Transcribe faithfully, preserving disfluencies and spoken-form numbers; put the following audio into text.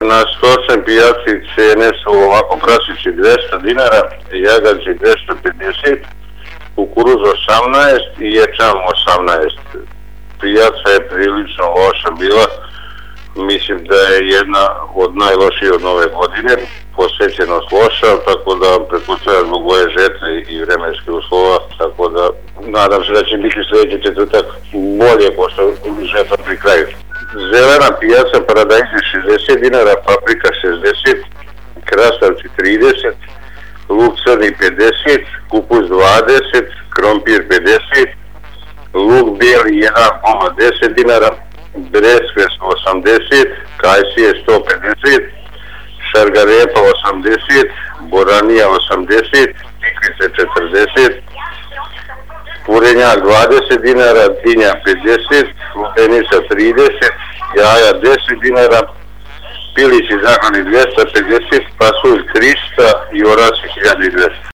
na stočnoj pijaci cijene su ovako: prasići dvjesto dinara, jagađi dvjesto pedeset, kukuruz osamnaest i ječam osamnaest. Pijaca je prilično loša bila, mislim da je jedna od najloših od nove godine, posvećenost loša, tako da pretpostavljam zbog ove žetve i vremenskih uslova, tako da nadam se da će biti sljedeći četvrtak bolje, pošto žetva pri kraju. Zelena pijaca, paradajzi šezdeset dinara, paprika šezdeset, krastavci trideset, luk crni pedeset, kupus dvadeset, krompir pedeset, luk bijeli jedan zarez deset dinara, breskve osamdeset, kajsije sto pedeset, šargarepa osamdeset, boranija osamdeset, tikvice četrdeset, purenjak dvadeset dinara, dinja pedeset, lubenica trideset, jaja deset dinara, pilići zaklani dvjesto pedeset, pasulj tristo i orasi hiljadu dvjesto.